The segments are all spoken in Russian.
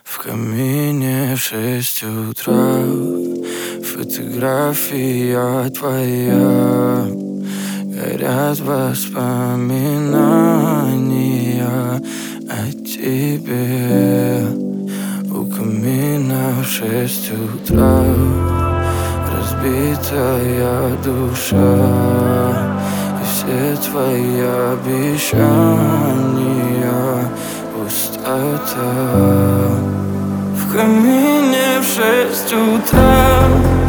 В камине в 6 утра фотография твоя. Горят воспоминания о тебе. У камина в 6 утра разбитая душа. И все твои обещания пустота. В камине в 6 утра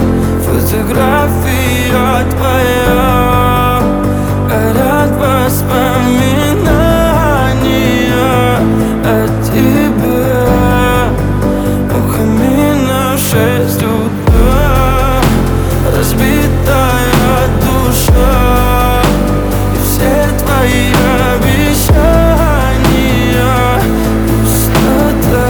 фотография твоя. Горят воспоминания о тебе. У камина в 6 утра разбитая душа. И все твои обещания пустота.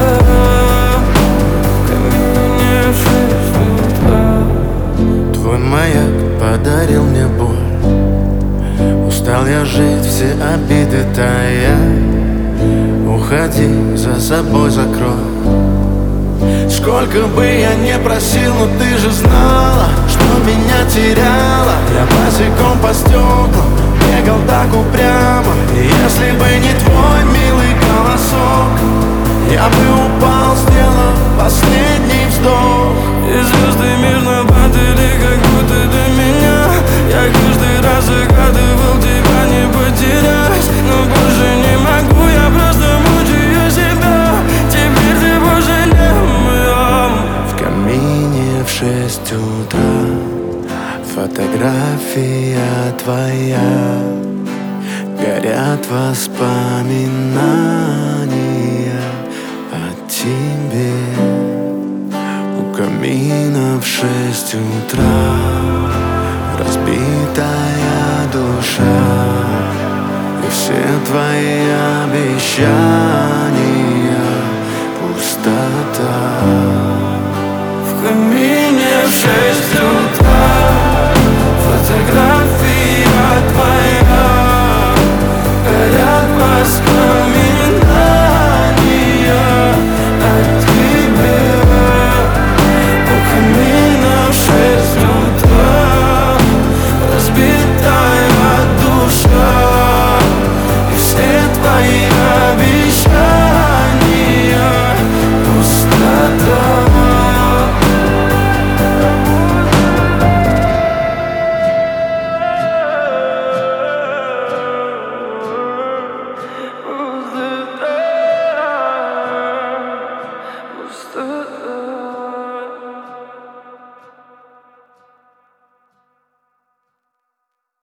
В камине в 6 утра. Твой маяк подарил мне боль. Устал я жить, все обиды тая. Уходи, за собой закрой. Сколько бы я не просил, но ты же знала, что меня теряла. Я босиком по стеклам бегал так упрямо. И если бы не твой милый голосок, я бы упал, сделав последний вздох. И звезды мирно падали, как будто до меня. Я каждый раз загадывал тебя не потерять, но больше не могу, я просто мучаю себя. Теперь ты пожалей меня. В камине в 6 утра фотография твоя. Горят воспоминания о тебе. У камина в 6 утра разбитая душа. И все твои обещания пустота. В камине в 6 утра фотография твоя. Горят воспоминания о тебе. У камина в 6 утра разбитая душа. И все твои обещания пустота. Пустота.